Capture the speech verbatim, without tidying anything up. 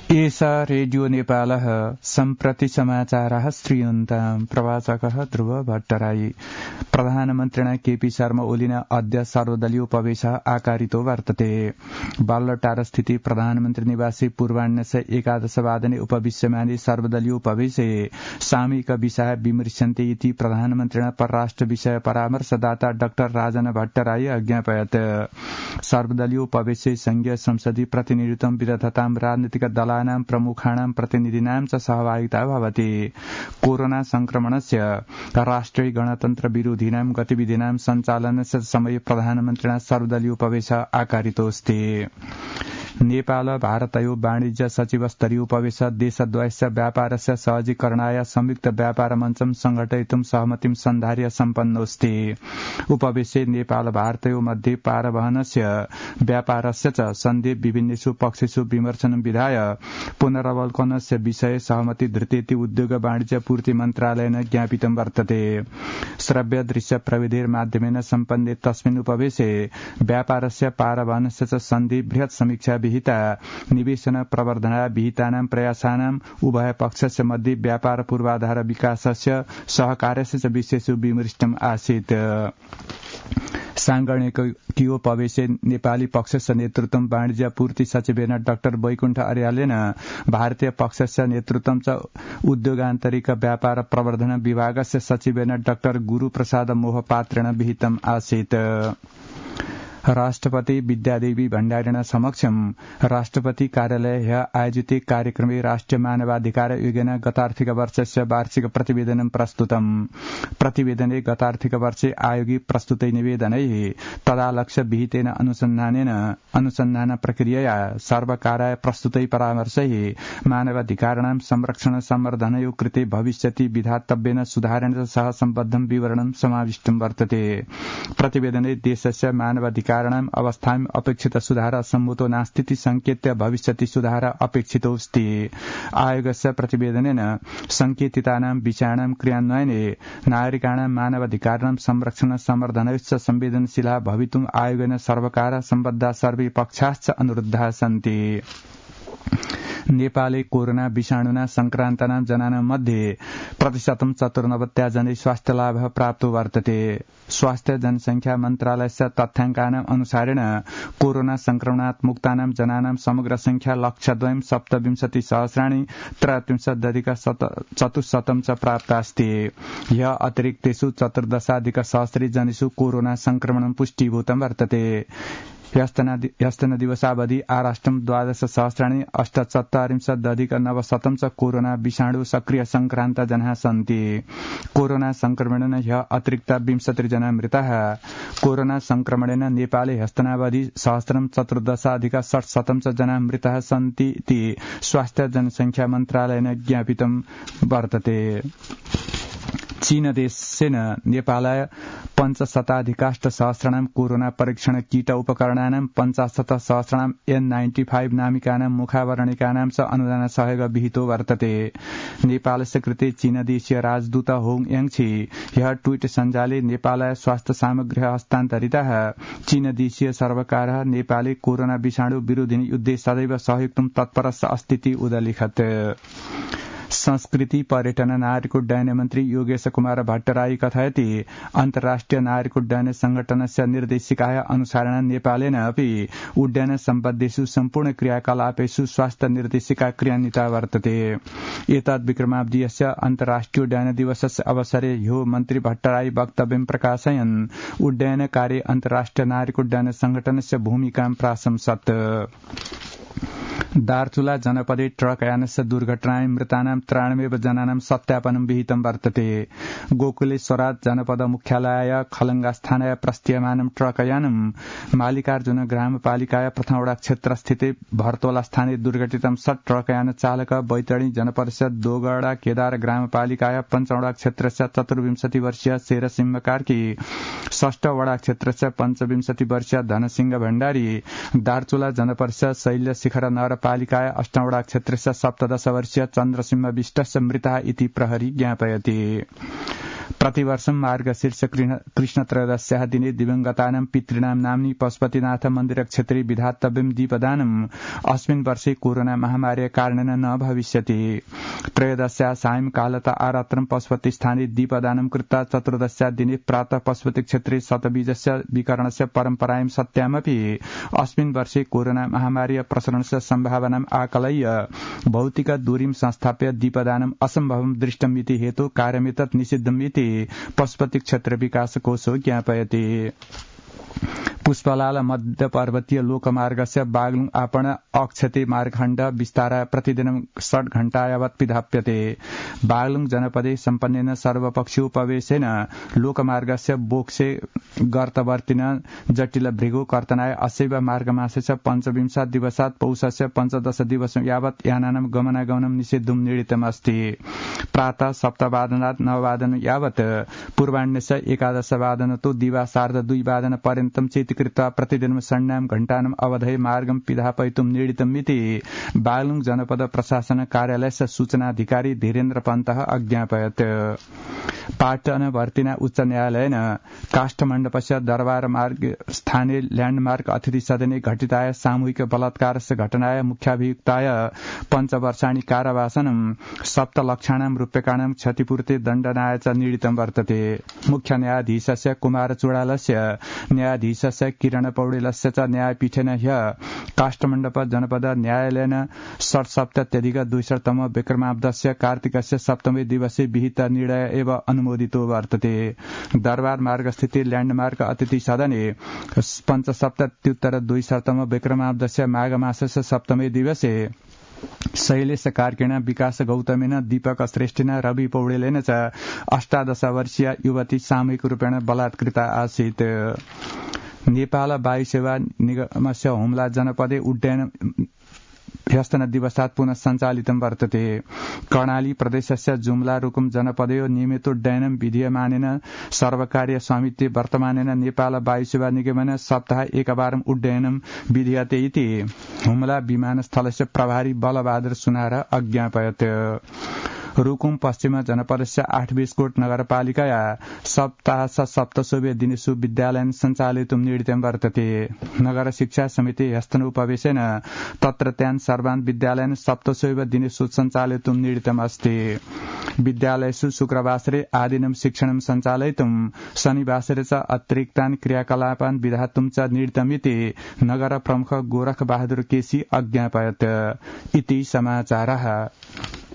एषा रेडियो नेपालः सम्प्रति समाचारः श्रूयन्ताम् प्रवाचकः ध्रुव भट्टराई प्रधानमन्त्रिणा केपी शर्मा ओलिना अद्य सर्वदलीय उपवेशः आकारितो वर्तते बाल्लटारस्थिति प्रधानमन्त्री निवासे पूर्वाह्नस्य एकादशवादने उपविश्यमाने सर्वदलीय उपवेशे सामयिक विषय विमृश्यन्ते इति प्रधानमन्त्रिणा परराष्ट्र विषय परामर्शदाता डाक्टर राजन भट्टराई अज्ञापयत् सर्वदलीय उपवेशे संघीय संसदीय प्रतिनिधित्वं विदधतां राजनीतिक दलानां प्रमुखाणां प्रतिनिधीनां च सहभागिता भवति कोरोना संक्रमणस्य राष्ट्रिय गणतन्त्र विरोधीनां गतिविधीनां सञ्चालनस्य समये प्रधानमन्त्रिणा सर्वदलीय उपवेशः आकारितोऽस्ति नेपाल भारतयो वाणिज्य सचिवस्तरीय उपवेश देशद्वयस्य व्यापारस्य सहजीकरणाय संयुक्त व्यापार मञ्चं संघटयितुं सहमतिं सन्धार्य सम्पन्नोऽस्ति उपवेशे नेपाल भारतयो मध्ये पारवहनस्य व्यापारस्य च सन्धि विभिन्नेषु पक्षेषु विमर्शनं विधाय पुनरवलोकनस्य विषये सहमति धृतेति उद्योग वाणिज्य पूर्ति मन्त्रालयेन ज्ञापितं वर्तते श्रव्य दृश्य प्रविधिर्माध्यमेन सम्पन्ने तस्मिन् उपवेशे व्यापारस्य पारवहनस्य च सन्धि बृहत् समीक्षा विहिता निवेशन प्रवर्धना विहितानां प्रयासानां उभय पक्षस्य मध्ये व्यापार पूर्वाधार विकासस्य सहकार्यस्य च विषयेषु विमृष्टम् आसीत् सांगणिकोपवेशे नेपाली पक्षस्य नेतृत्वं वाणिज्य पूर्ति सचिवेन डाक्टर वैकुण्ठ अर्यालेन भारतीय पक्षस्य नेतृत्वं च उद्योगान्तरिक व्यापार प्रवर्धन विभागस्य सचिवेन डाक्टर गुरुप्रसाद मोहपात्रेण विहितम् आसीत् राष्ट्रपति विद्यादेवी भण्डारिण समक्षम राष्ट्रपति कार्यालय आयोजिते कार्यक्रमे राष्ट्रिय मानवाधिकार आयोगेन गतार्थिक वर्षस्य वार्षिक प्रतिवेदनं प्रस्तुतम् प्रतिवेदने गतार्थिक वर्षे आयोगे प्रस्तुते निवेदनैः तदालक्ष्य विहितेन अनुसन्धानेन अनुसन्धान प्रक्रियया सर्वकाराय प्रस्तुतै परामर्शैः मानवाधिकाराणां संरक्षण संवर्धनयो कृते भविष्यति विधातव्येन सुधारेण सह सम्बद्धं विवरणं समाविष्टं वर्तते प्रतिवेदने देशस्य मानवाधिकार कारणाम् अवस्थाम् अपेक्षित सुधार सम्भूतो नास्तीति संकेत्य भविष्यति सुधार अपेक्षितोऽस्ति आयोगस्य प्रतिवेदनेन संकेतितानां विषयाणां क्रियान्वयने नागरिकाणां मानवाधिकाराणां संरक्षण संवर्धनश्च संवेदनशीला भवितुम् आयोगेन सर्वकार सम्बद्धा सर्वे पक्षाश्च अनुरुद्धाः सन्ति नेपाले कोरोना विषाणुना संक्रान्तानां जनानां मध्ये प्रतिशतं चतुर्नवत्या जनै स्वास्थ्य लाभ प्राप्तो वर्तते स्वास्थ्य जनसंख्या मन्त्रालयस्य तथ्याङ्कानाम् अनुसारेण कोरोना संक्रमणात् मुक्तानां जनानां समग्र संख्या लक्षद्वयं सप्तविंशति सहस्राणि त्रयोत्रिंशदधिक चतुश्शतं च प्राप्ता अस्ति ह्यः अतिरिक्तेषु चतुर्दशाधिक सहस्री जनेषु कोरोना संक्रमणं पुष्टीभूतं वर्तते ह्यस्तन दिवसावधि आराष्ट्रं द्वादश सहस्राणि अष्टचत्वारिंशदधिक नवशतं च कोरोना विषाणु सक्रिय संक्रान्त जनाः सन्ति कोरोना संक्रमणेन ह्यः अतिरिक्त विंशतिजना मृताः कोरोना संक्रमणेन नेपाले ह्यस्तनावधि सहस्रं चतुर्दशाधिक षट्शतं च जनाः मृताः सन्ति इति स्वास्थ्य जनसंख्या मन्त्रालयेन ज्ञापितं वर्तते चीन देशेन नेपालाय पञ्चशताधिकाष्ट सहस्राणां कोरोना परीक्षण कीट उपकरणानां पञ्चाशत सहस्राणां एन नाइन्टी फाइभ नामिकानां मुखावरणिकानां च अनुदान सहयोग विहितो वर्तते नेपालस्य कृते चीनदेशीय राजदूत होङ याङछी ह्यः ट्वीट सञ्जाले नेपालाय स्वास्थ्य सामग्री हस्तान्तरिताः चीनदेशीय सर्वकारः नेपाले कोरोना विषाणु विरोधिनि युद्धे सदैव सहयोक्तुं तत्परः अस्ति उदलिखत् संस्कृति पर्यटन नागरिक उड्डयन मन्त्री योगेश कुमार भट्टराई कथयति अन्तर्राष्ट्रिय नागरिक उड्डयन संगठनस्य निर्देशिकाया अनुसारेण नेपालेन अपि उड्डयन सम्बद्धेषु सम्पूर्ण क्रियाकलापेषु स्वास्थ्य निर्देशिका क्रियान्विता वर्तते एतद् विक्रमाब्दीयस्य अन्तर्राष्ट्रिय उड्डयन दिवसस्य अवसरे ह्यो मन्त्री भट्टराई वक्तव्यं प्रकाशयन् उड्डयन कार्ये अन्तर्राष्ट्रिय नागरिक उड्डयन संगठनस्य भूमिकां प्राशंसत् दार्चुला जनपदे ट्रकयानस्य दुर्घटनायां मृतानां त्रयाणमेव जनानां सत्यापनं विहितं वर्तते गोकुलेश्वरात् जनपद मुख्यालयाय खलङ्गास्थानाय प्रस्थीयमानं ट्रकयानं मालिकार्जुन ग्रामपालिकाय प्रथमवडा क्षेत्रस्थिते भर्तोलास्थाने दुर्घटितं सत् ट्रकयान चालक बैतडी जनपदस्य दोगडा केदार ग्रामपालिकाय पञ्चवडा क्षेत्रस्य चतुर्विंशति वर्षीय शेरसिंह कार्की षष्ठवडा क्षेत्रस्य पञ्चविंशति वर्षीय धनसिंह भण्डारी दार्चुला जनपदस्य शैल्य शिखर नगरपालिकाय अष्टवडा क्षेत्रस्य सप्तदश वर्षीय चन्द्रसिंह विष्टस्य मृतः इति प्रहरी ज्ञापयति प्रतिवर्ष मार्गशीर्ष कृष्ण त्रयोदश्याः दिने दिवंगतानां पितॄणां नाम्नि पशुपतिनाथ मन्दिर क्षेत्रे विधातव्यं दीपदानम् अस्मिन् वर्षे कोरोना महामार्या कारणेन न भविष्यति। त्रयोदश्याः सायंकालत आरात्रं पशुपति स्थाने दीपदानं कृत्वा चतुर्दश्याः दिने प्रातः पशुपति क्षेत्रे शतबीजस्य विकरणस्य परम्परायां सत्यामपि अस्मिन् वर्षे कोरोना महामार्या प्रसरणस्य सम्भावनाम् आकलय्य भौतिक दूरीं संस्थाप्य दीपदानम् असम्भवं दृष्टमिति हेतु कार्यमेतत् निषिद्धम् इति पशुपति क्षेत्र विकास कोशो ज्ञापयति। पुष्पलाल मध्य पर्वतीय लोकमार्गस्य बागलुङ आपण अक्षते मार्गखण्ड विस्तार प्रतिदिनं षट् घण्टा यावत् पिधाप्यते। बागलुङ जनपदे सम्पन्नेन सर्वपक्षीयोपवेशेन लोकमार्गस्य बोक्से गर्तवर्तिन जटिल भृगु कर्तनाय असैव मार्गमासस्य पञ्चविंशत् दिवसात् पौषस्य पञ्चदश दिवस यावत् यानानां गमनागमनं निषिद्धुं निर्णीतमस्ति। प्रातः सप्तवादनात् नववादन यावत् पूर्वाह्णस्य एकादशवादनतो दिवा सार्ध दुई वादन पर्यन्तं चित्कृत्वा प्रतिदिनं षण्णां घण्टानाम् अवधये मार्गं पिधापयितुं निर्णीतमिति बागलुङ जनपद प्रशासन कार्यालयस्य सूचनाधिकारी धीरेन्द्र पन्तः अज्ञापयत्। पाटन वर्तिना उच्च न्यायालयेन काष्ठमण्डपस्य दरबार मार्ग स्थानीय ल्याण्डमार्क अतिथि सदने घटिताय सामूहिक बलात्कारस्य घटनाय मुख्याभियुक्ताय पञ्चवर्षाणि कारावासनं सप्तलक्षाणां रूप्यकाणां क्षतिपूर्ति दण्डनाय च निर्णीतं वर्तते। मुख्य न्यायाधीशस्य कुमार चुडालस्य न्यायाधीशस्य किरण पौडेलस्य च न्यायपीठेन ह्य काष्ठमण्डप जनपद न्यायालयेन षट्सप्तत्यधिक द्विशततम विक्रमाब्दस्य कार्तिकस्य सप्तमे दिवसे विहित निर्णय एव अनुमोदितो वर्तते। दरबार मार्गस्थिति ल्याण्डमार्क अतिथि सदने पञ्चसप्तत्युत्तर द्विशततम विक्रमाब्दस्य माघमासस्य सप्तमे दिवसे शैलेश कार्किण विकास गौतमेन दीपक श्रेष्ठिन रवि पौडेलेन च अष्टादश वर्षीय युवती सामूहिक रूपेण बलात्कृता आसीत्। नेपाल वायु सेवा निगमस्य हुम्ला जनपदे उड्डयन ह्यस्तन दिवसात् पुनः सञ्चालितं वर्तते। कर्णाली प्रदेशस्य जुम्ला रुकुम जनपदयो नियमितोड्डयनं विधीयमानेन सर्वकार्य स्वामित्वे वर्तमानेन नेपाल वायुसेवा निगमेन सप्ताह एकवारम् उड्डयनं विधीयते इति हुम्ला विमानस्थलस्य प्रभारी बलबहादुर सुनार अज्ञापयत्। रुकुम पश्चिम जनपदस्य आठ बिस्कोट नगरपालिकाया सप्ताह सप्तशोभे दिनेषु विद्यालयं सञ्चालितुं निर्णीतं वर्तते। नगर शिक्षा समिति हस्तनोपवेशेन तत्रत्यान् सर्वान् विद्यालयन् सप्तशोभे दिनेषु सञ्चालितुं निर्णीतम् अस्ति। विद्यालयेषु शुक्रवासरे आदिनं शिक्षणं सञ्चालयितुं शनिवासरे च अतिरिक्तान् क्रियाकलापान् विधातुं च निर्णीतमिति नगर प्रमुख गोरख बहादुर केसी अज्ञापयत्। इति समाचारः।